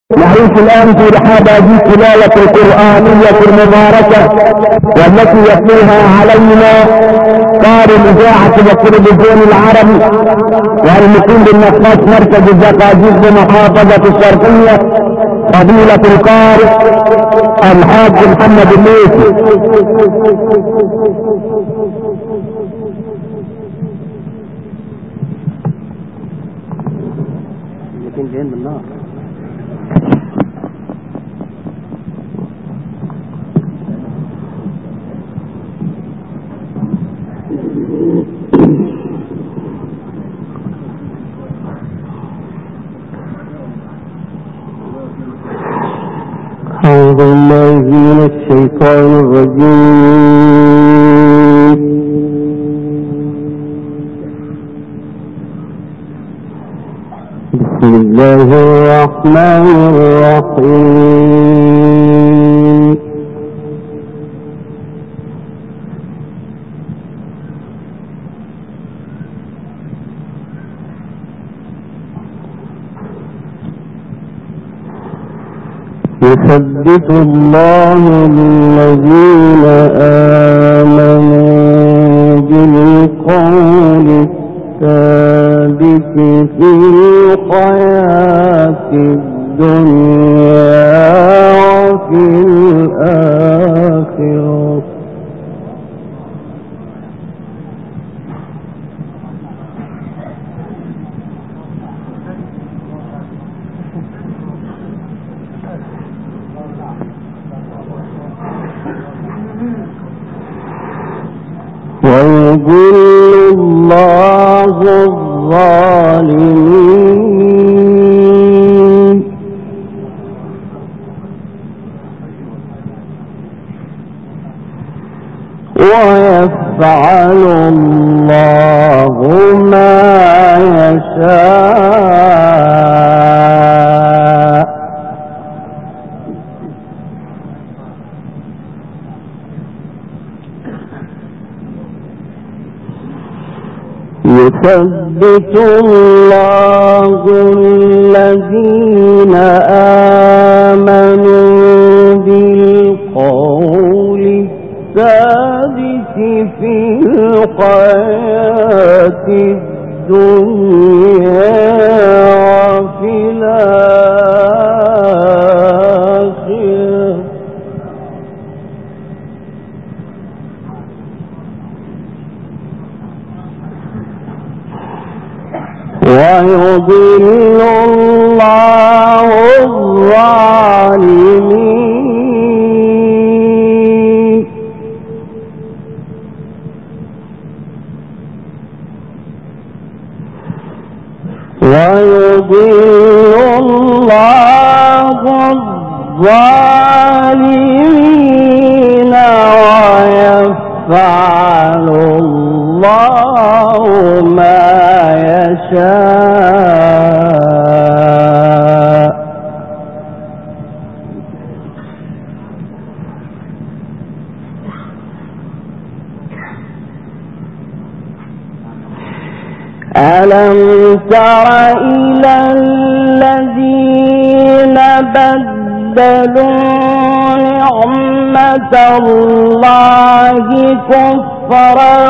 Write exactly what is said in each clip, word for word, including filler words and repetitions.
نعيش الآن في رحاب هذه التلاوة القرآنية المباركة والتي يتلوها علينا قارئ الإذاعة والتلفزيون العربي والمقيم بالنقاش مركز الزقازيق بمحافظة الشرقية فضيلة القارئ الحاج محمد الليثي. أعوذ بالله من الشيطان الرجيم. بسم الله الرحمن الرحيم. يثبت الله الذين آمنوا بالقول الثابت في الحياة الدنيا وفي الآخرة ويضل الله الظالمين ويفعل الله ما يشاء. يثبت الله الذين آمنوا بالقول الثابت في الحياة الدنيا وفي الآخرة ويضل الله الظالمين ويضل الله الظالمين ويفعل الله ما يشاء. ألم تر إلى الذين بدلوا نعمة الله كفرا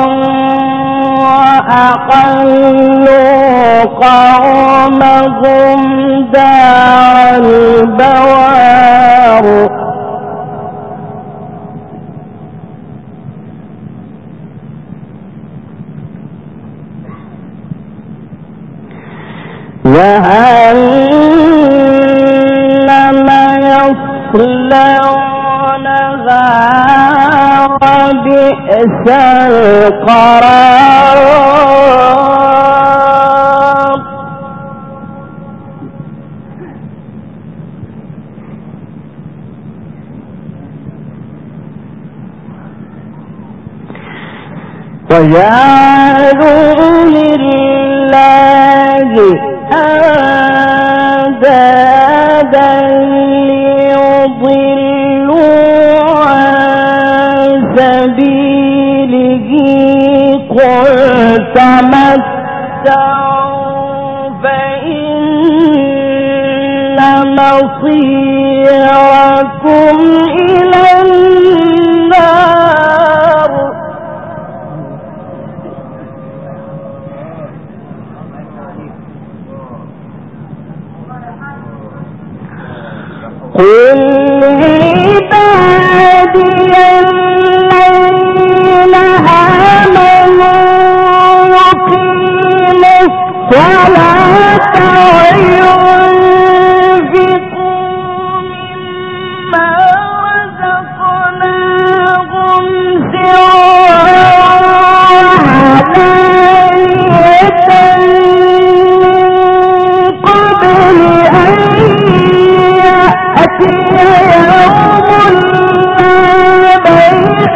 وأحلوا قومهم دار البوار جهنم يصلونها وبئس القرار. وجعلوا لله أندادا ليضلوا عن سبيله قل تمتعوا فإن مصيركم إلى النار. قل لعبادي الذين آمنوا يقيموا الصلاة وينفقوا مما رزقناهم سرا وعلانية قبل أن يأتي يوم لا بيع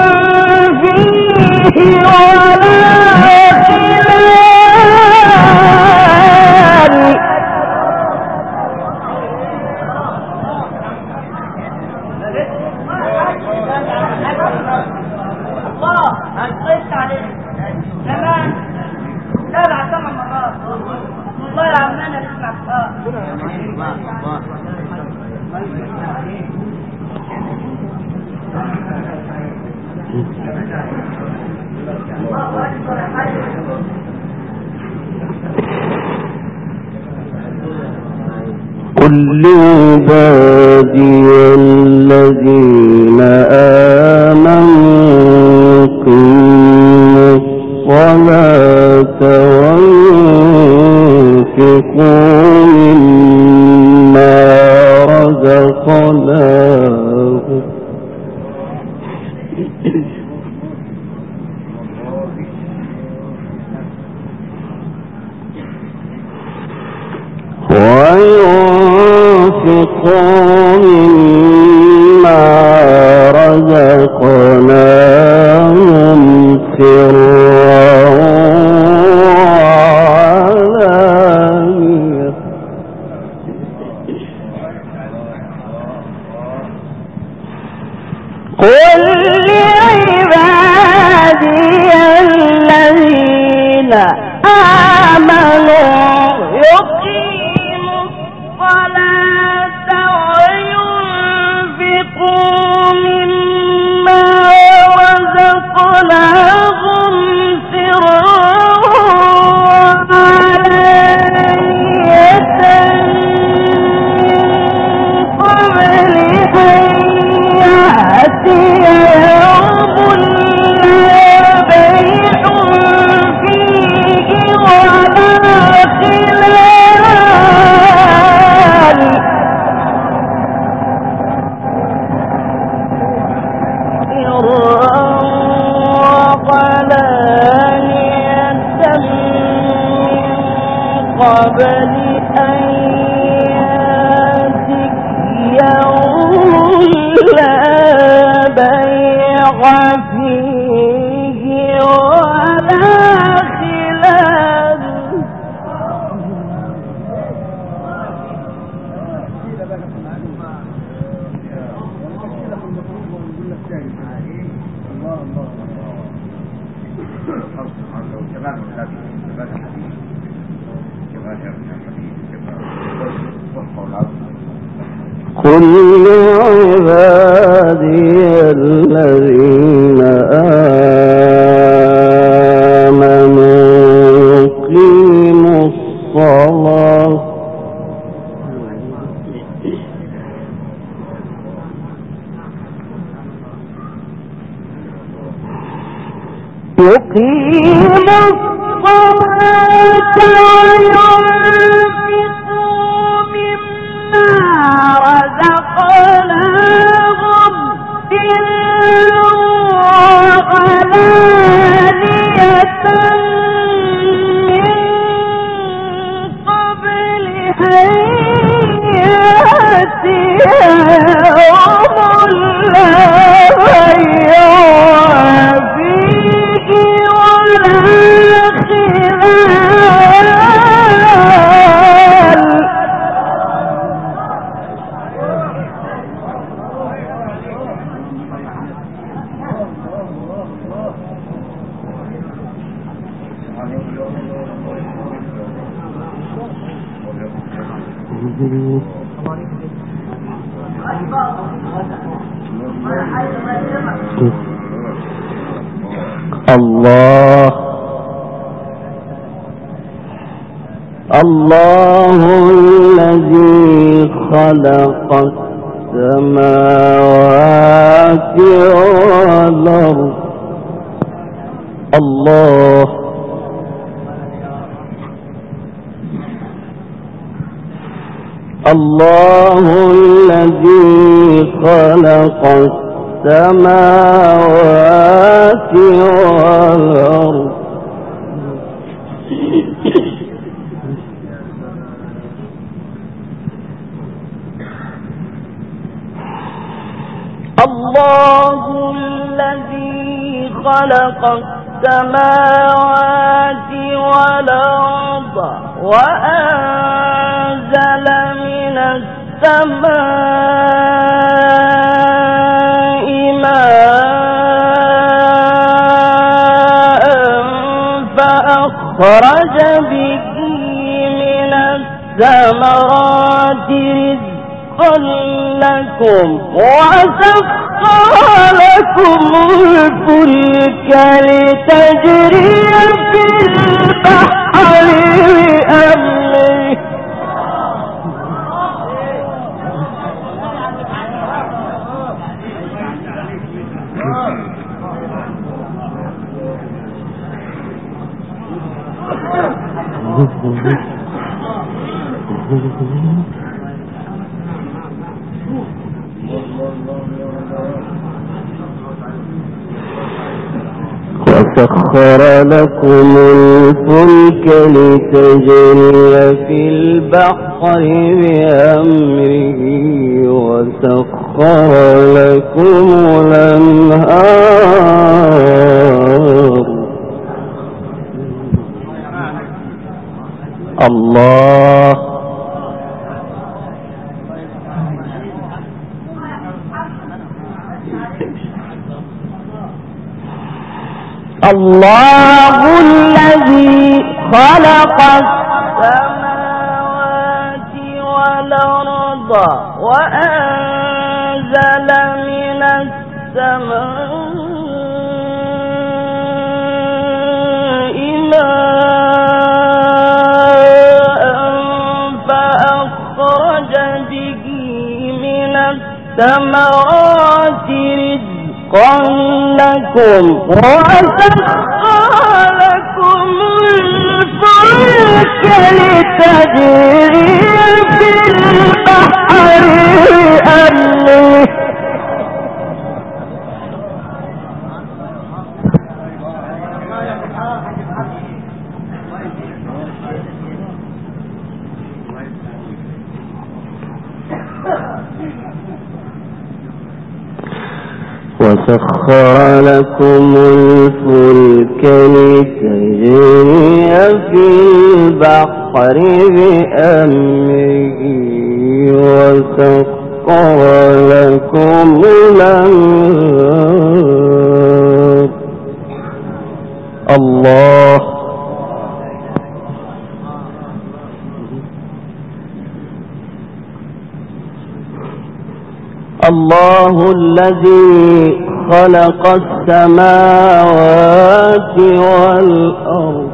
فيه ولا خلال. الله هنقص عليك كمان سبع ثمان مرات والله يا عمنا نسمع قل لعبادي الذين آمنوا يقيموا الصلاة وينفقوا مما رزقناهم وينفقوا مما رزقناهم سرا وعلانية. قل لعبادي الذين آمنوا يقيموا الصلاة وينفقوا مما رزقناهم سرا وعلانية قبل أن يأتي يوم لا بيع فيه ولا خلال. قبل أن يأتي يوم لا بيع فيه ولا خلال. قل لعبادي الذين آمنوا يقيموا الصلاة يقيموا الصلاة وينفقوا مما رزقناهم سرا وعلانية من قبل أن يأتي يوم لا بيع فيه ولا خلال. الله الله الذي خلق السماوات والأرض الله الله الذي خلق السماوات والأرض الله الذي خلق السماوات والأرض وأنزل من السماء ماء فأخرج به من الثمرات رزقا لكم وسخر لكم الفلك لتجري في البحر بأمره وسخر لكم الفلك لتجري في البحر بأمره وسخر لكم الأنهار الله الله الذي خلق السماوات والأرض وأنزل من السماء ماء فأخرج به من الثمرات رزقا لكم وسخر لكم الفلك لتجري في البحر بأمره وسخر لكم الفلك لتجري في البحر بأمره وسخر لكم الأنهار الله الله الذي خلق السماوات والأرض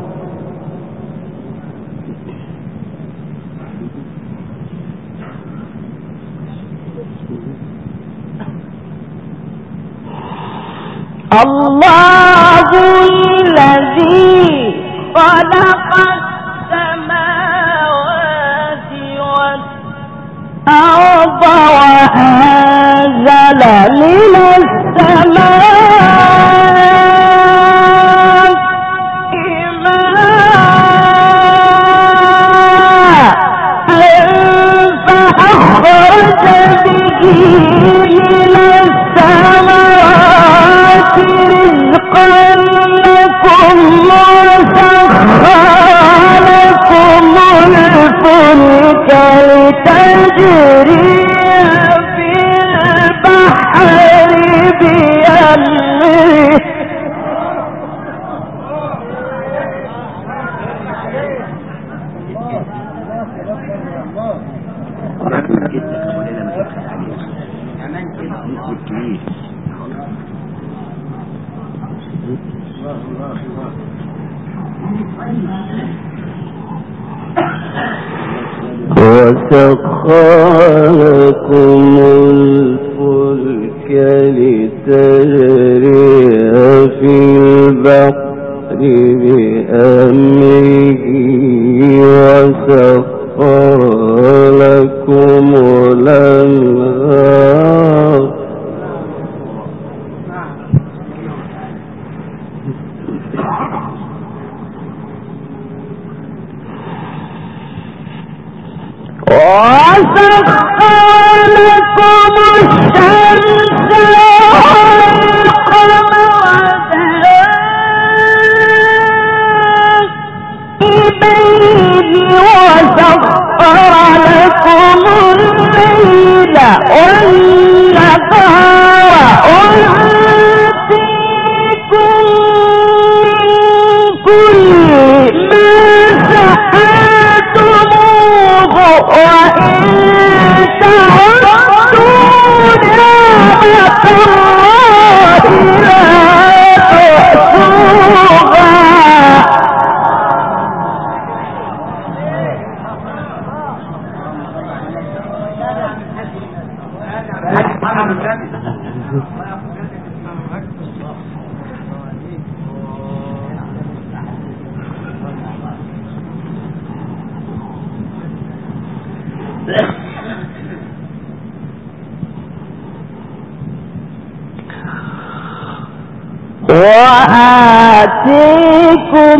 الله الذي خلق السماوات والأرض وأنزل من السماء ماء فأخرج به من الثمرات رزقا لكم وسخر لكم الفلك لتجري في البحر بأمره وسخر لكم الفلك لتجري في البحر بأمره وسخر لكم الأنهار وسخر لكم الشمس والقمر دائبين وسخر لكم الليل والنهار وآتيكم من كل ما سألتموه وإن تعدوا نعمة الله لا تحصوها وآتيكم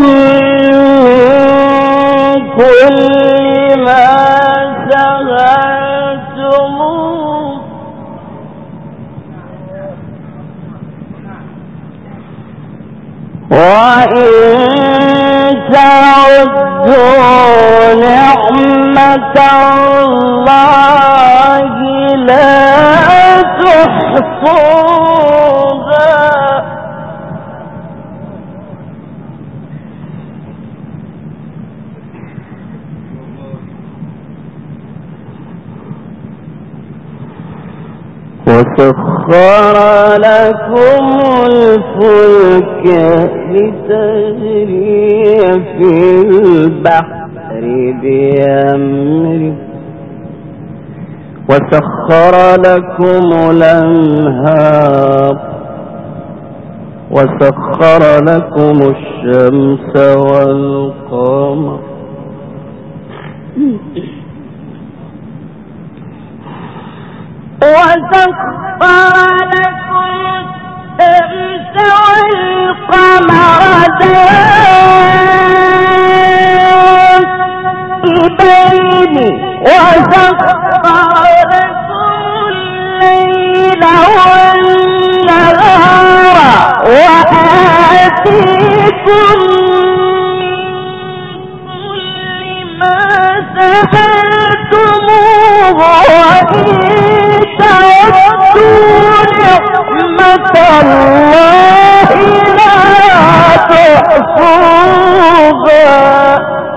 من كل ما سألتموه وإن تعدوا نعمة الله لا تحصوها وسخر لكم الفلك لتجري في البحر بأمره وسخر لكم الأنهار وسخر لكم الشمس والقمر وسخر لكم الشمس والقمر دائبين وسخر لكم الليل والنهار وآتيكم من كل ما سألتموه وإن تعدوا نعمة الله لا تحصوها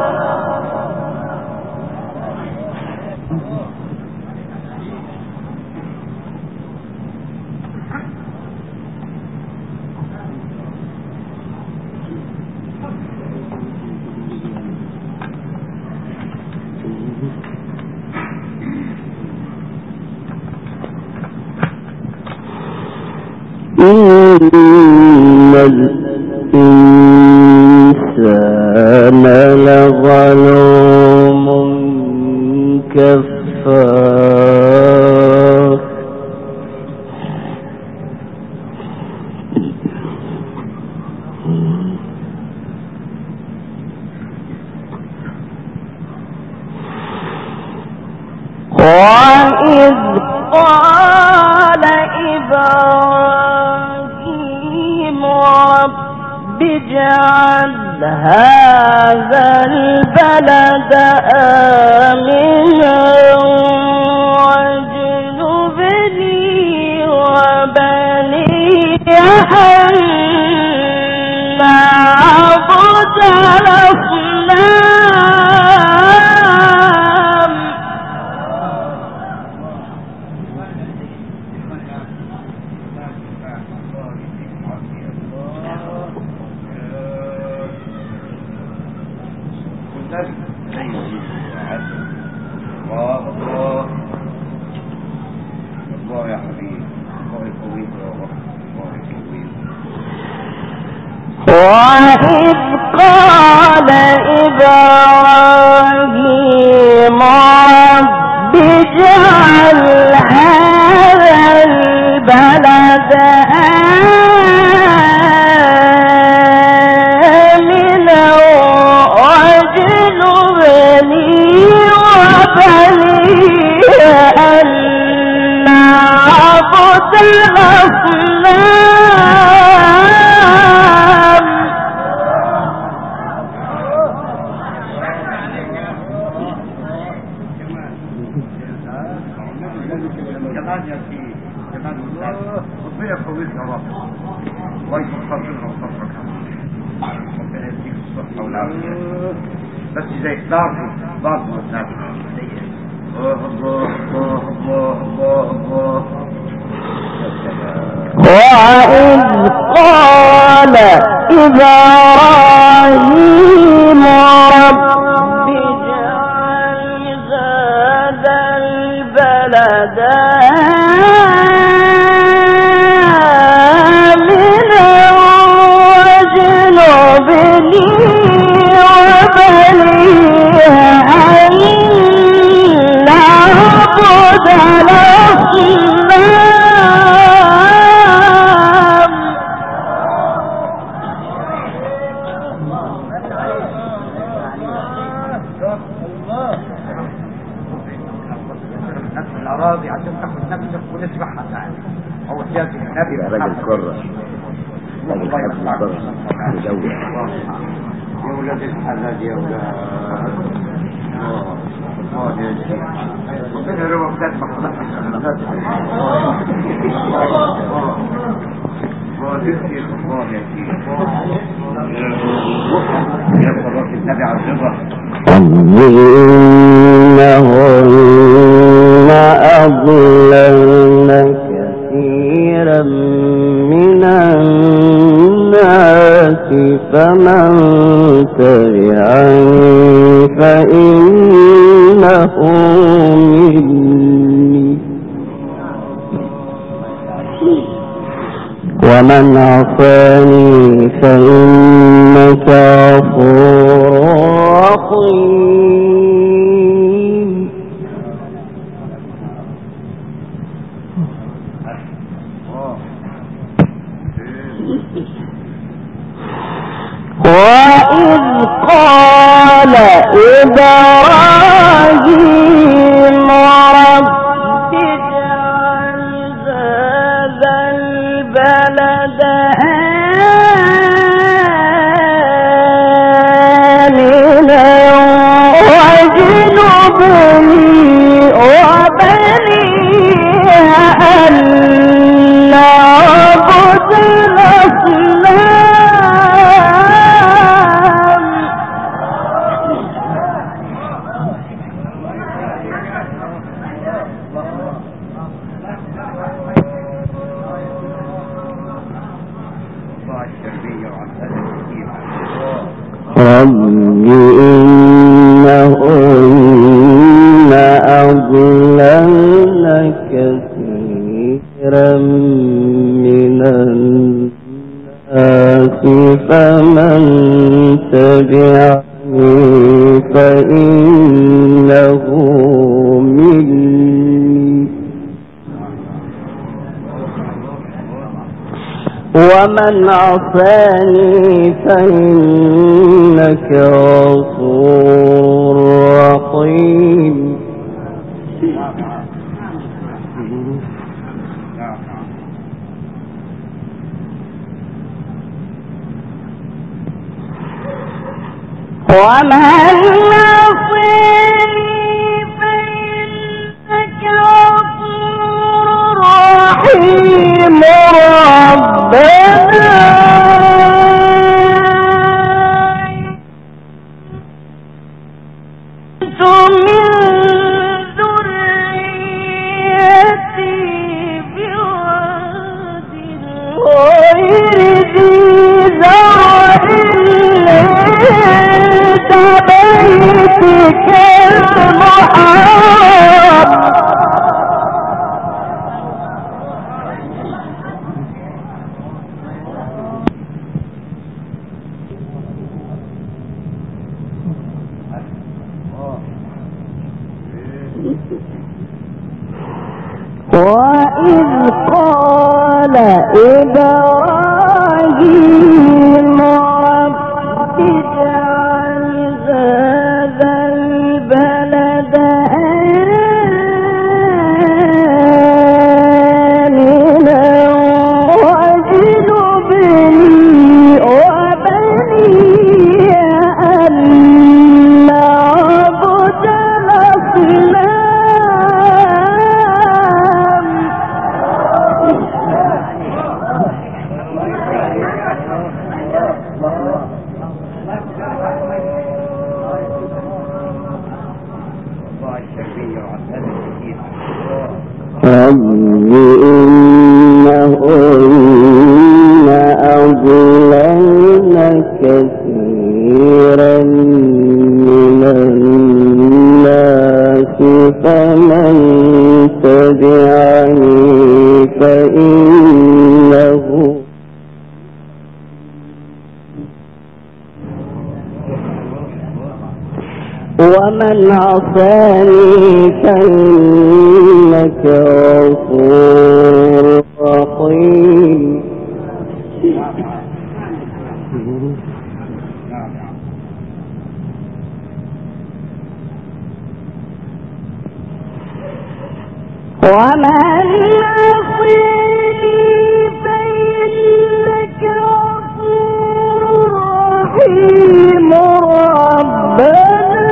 إن الإنسان لظلوم كفار وإذ قال إبراهيم رب اجعل هذا البلد آمنا واجنبني وبني أن نعبد الأصنام وإذ قال إبراهيم رب اجعل هذا البلد آمنا واجنبني وبني أن نعبد الأصنام. ربنا يقويك يا رب ويفكر لنا وصفرك ربنا يديك الصحة والعافية بس زي ضعفه ضعفه والنبي الله الله الله الله الله وإذ قال إبراهيم رب اجعل هذا البلد آمنا واجنبني وبني أن نعبد الأصنام. الأراضي عشان تاخد نفسك ونسبحها تعالى هو سياسي النبي يا راجل كرة راجل حب كرة مجوع يا ولاد الحلال يا ولاد الله يا شيخ ربنا يروق كتبك الله يا شيخ الله يا شيخ يا صلاة النبي على الرضا إنهن أضللن كثيرا من الناس فمن تبعني فإنه مني ومن عصاني فإنك غفور رحيم. وإذ قال إبراهيم رب اجعل هذا البلد آمنا واجنبني وبني أن نعبد الأصنام. رب إنهن أضللن كثيرا من الناس فمن تبعني فإنه مني ومن عصاني فإنك غفور رحيم. ومن عصاني فإنك غفور رحيم. ربنا من ذريتي بواد غير ذي زرع عند بيتك المحرم وإذ قال إبراهيم رب اجعل هذا البلد آمنا واجنبني وبني أن نعبد الأصنام. رب إنهن أضللن كثيرا من الناس فمن تبعني فإنه ومن عصاني فإنك غفور رحيم. ومن عصاني فإنك غفور رحيم. ربنا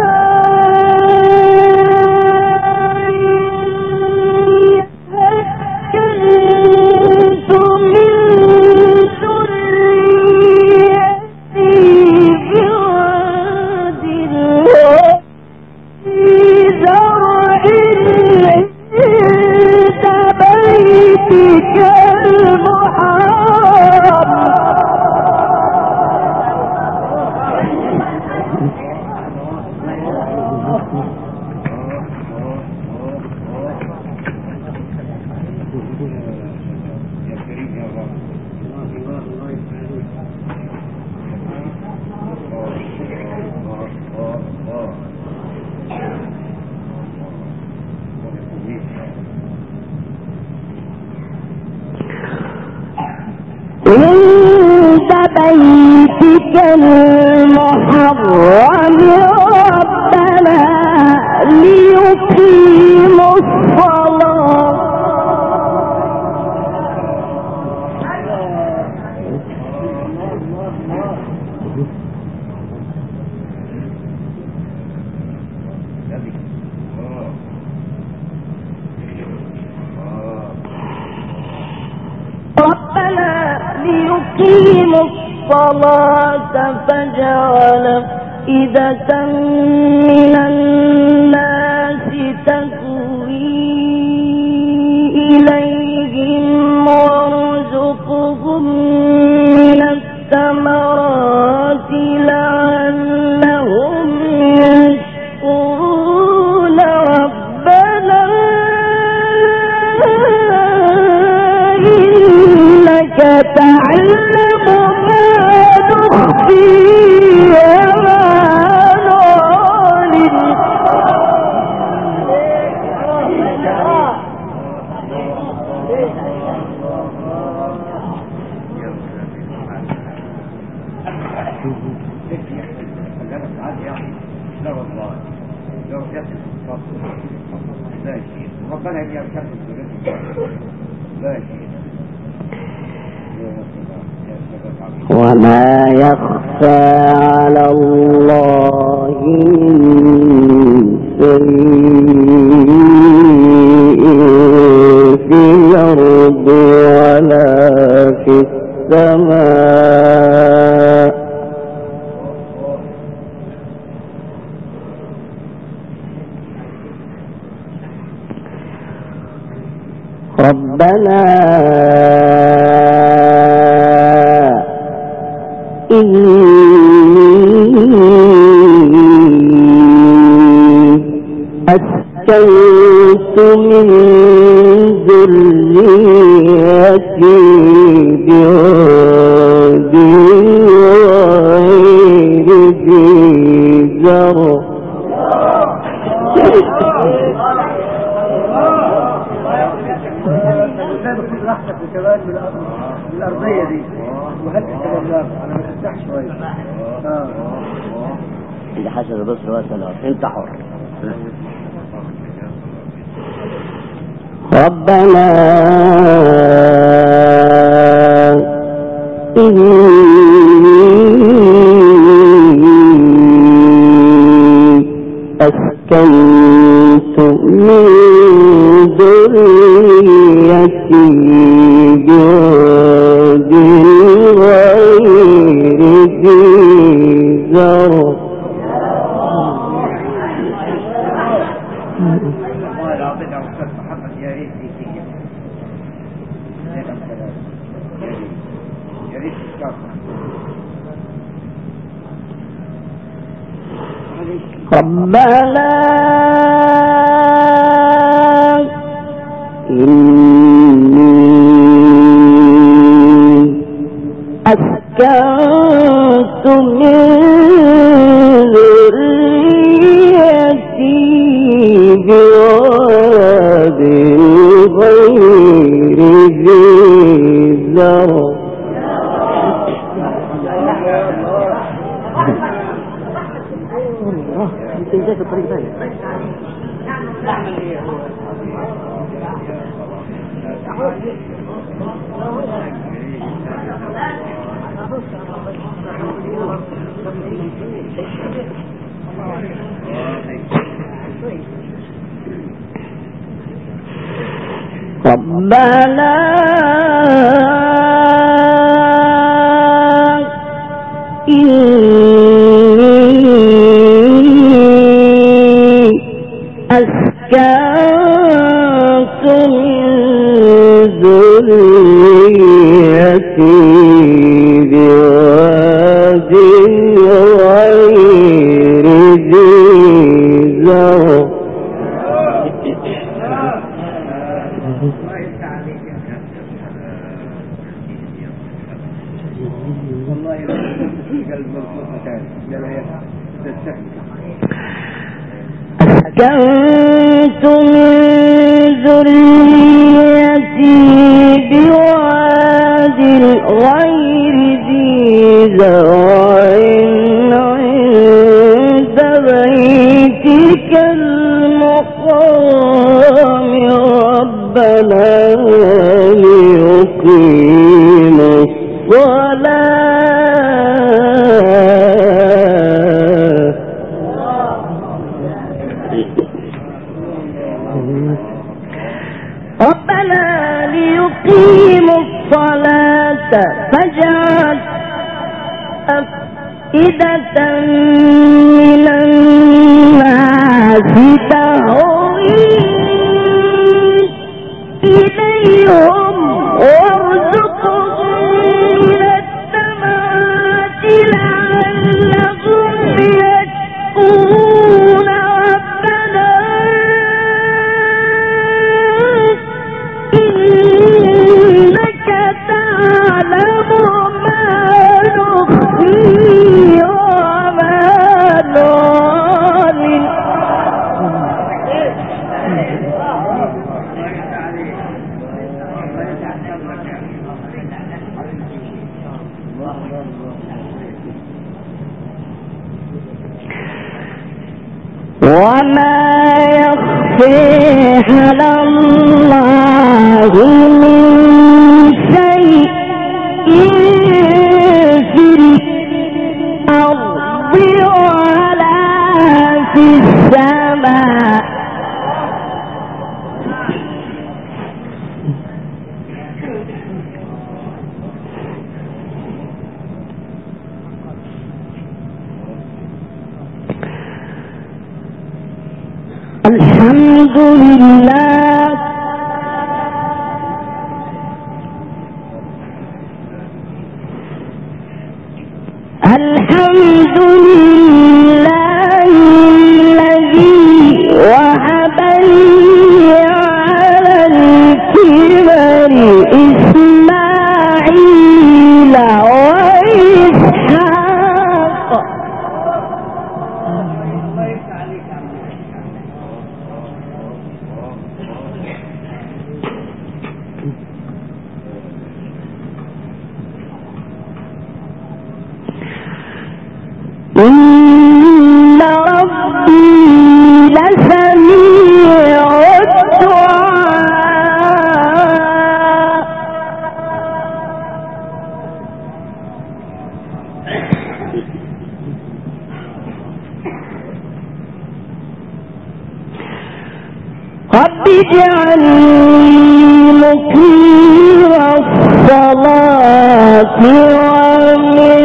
عند بيتك المحرم ربنا ليقيموا الصلاة. ربنا ليقيموا الصلاة فجعل أفئدة من الناس تهوي إليهم وارزقهم من الثمرات لعلهم يشكرون. ربنا إنك تعلم ما نخفي وما نعلن. لا والله لو جت لا شيء ربنا يركب لا شيء. وما يخفى على الله من شيء في الأرض ولا في السماء. ربنا أسكنت من ذريتي بواد غير ذي زرع راحتك وكمان من الارضيه دي وهل تتجرب انا مرتاح شويه. اه اللي حسن بص واسأل انت حر. ربنا أسكنت من ذريتي بواد غير ذي زرع. والله العظيم يا استاذ محمد يا ريت تيجي يا ريت تشتغل. ربنا إني أسكنت من ذريتي بواد غير ذي زرع. انت ازاي في الطريق ده؟ ربنا إني أسكنت من ذريتي بواد غير ذي زرع. أسكنت من ذريتي بواد غير ذي زرع عند بيتك المقام ربنا ليقيم الصلاة ربنا ليقيموا الصلاة فاجعل أفئدة من الناس تهوي إليهم وارزقهم من الثمرات لعلهم يشكرون. ربنا إنك تعلم ما نخفي وما نعلن. وما يخفي على الله من شيء في الأرض ولا في السماء. الحمد لله الحمد لله الذي وهب لي على الكبر إسماعيل وإسحاق. مقيم الصلاة ومن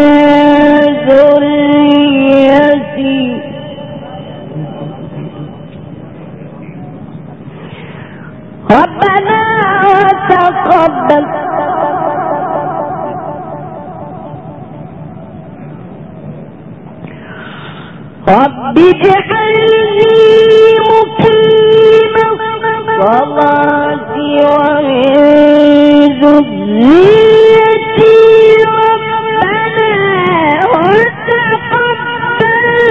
ذريتي ربنا وتقبل رب اجعلني مقيم الصلاة ومن ذريتي ربنا وتقبل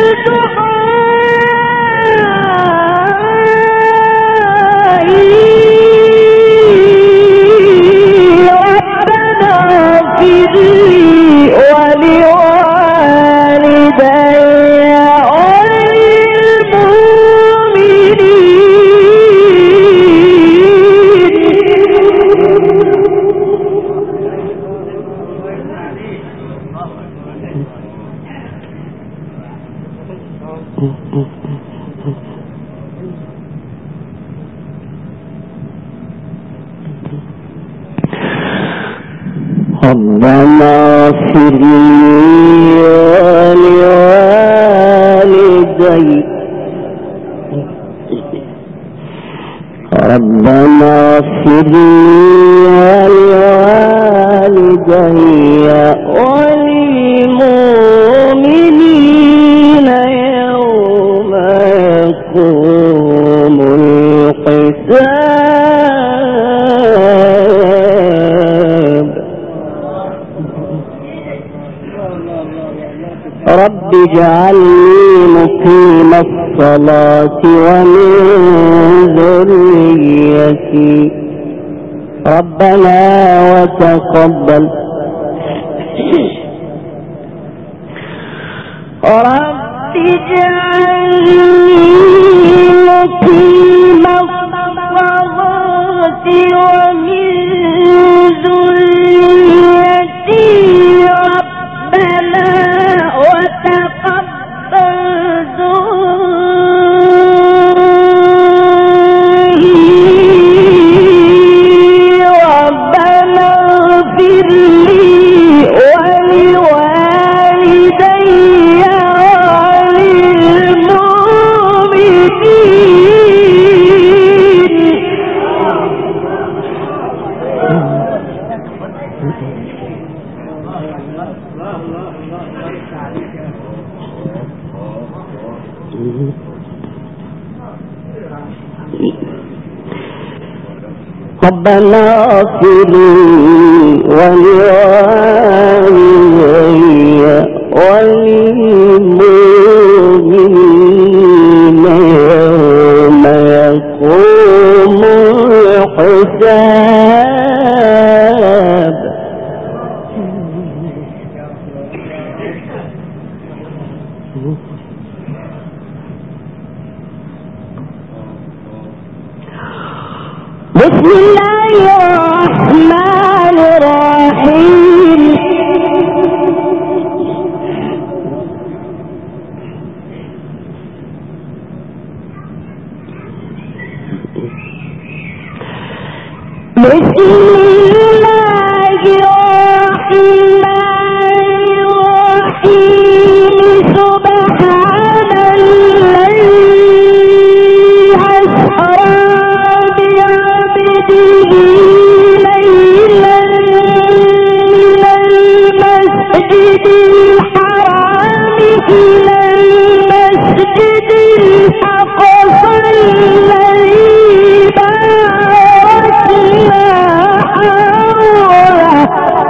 دعائي ربنا اغفر لي ولوالدي ربنا اغفر لي ولوالدي ربنا اغفر لي ولوالدي وللمؤمنين يوم يقوم الحساب رب اجعلني مقيم الصلاة ومن ذريتي ربنا وتقبل رب اجعلني مقيم الصلاة ومن ذريتي ربنا وتقبل دعائي ربنا اغفر لي ولوالدي ربنا اغفر لي ولوالدي وللمؤمنين يوم يقوم الحساب بسم الله الرحمن الرحيم بسم الله الرحمن الرحيم سبحان الذي أسرى بعبده ليلا من المسجد الحرام إلى المسجد الأقصى الذي باركنا حوله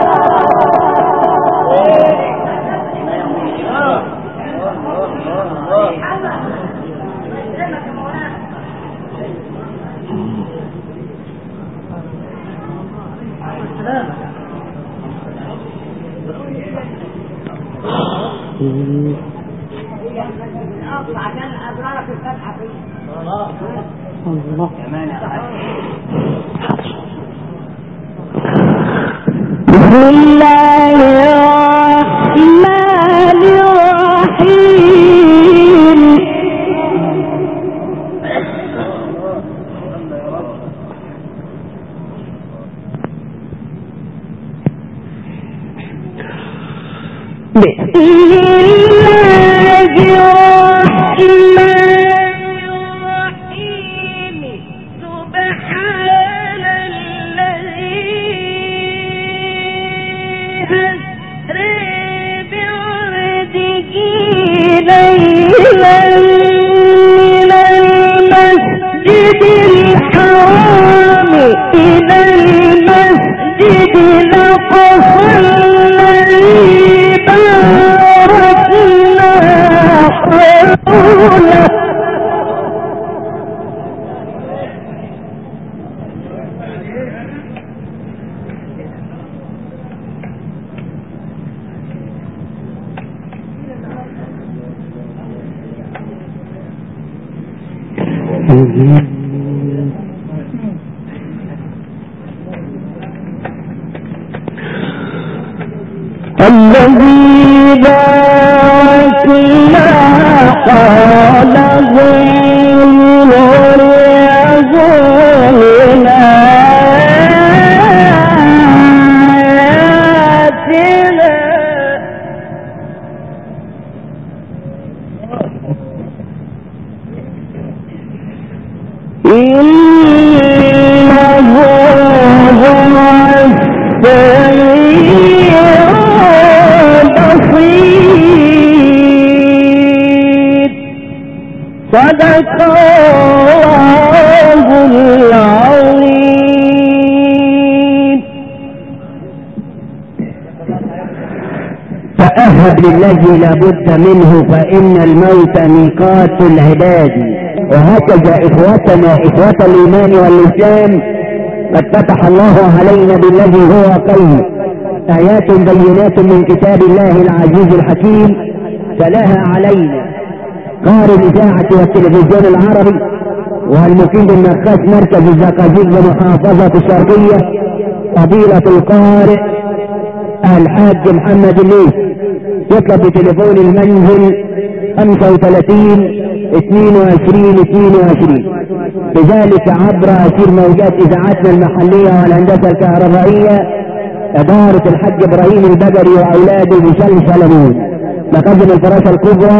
عشان أبرارك الفتحة فيه الله كمان يا حاج بسم الله الرحمن الرحيم بسم الله الرحمن الرحيم سبحان الذي أسرى بعبده ليلا من المسجد الحرام إلى المسجد الأقصى الذي باركنا حوله الذي باركنا حوله لنريه من آياتنا إنه هو السميع البصير صدق الله العظيم. تأهب للذي لابد منه فإن الموت ميقات العباد. وهكذا إخوتنا إخوة الإيمان والإسلام قد فتح الله علينا بالذي هو خير آيات بينات من كتاب الله العزيز الحكيم تلاها علينا قارئ الإذاعة والتلفزيون العربي والمقيم النقاش مركز الزقازيق بمحافظة الشرقية فضيلة القارئ الحاج محمد الليث. يطلب بتليفون المنزل خمسة وثلاثين اثنين وعشرين اثنين وعشرين، كذلك عبر أسير موجات إذاعتنا المحلية والهندسة الكهربائية إدارة الحاج إبراهيم البدري وأولاده بشل سلمون. مخازن الفراشة الكبرى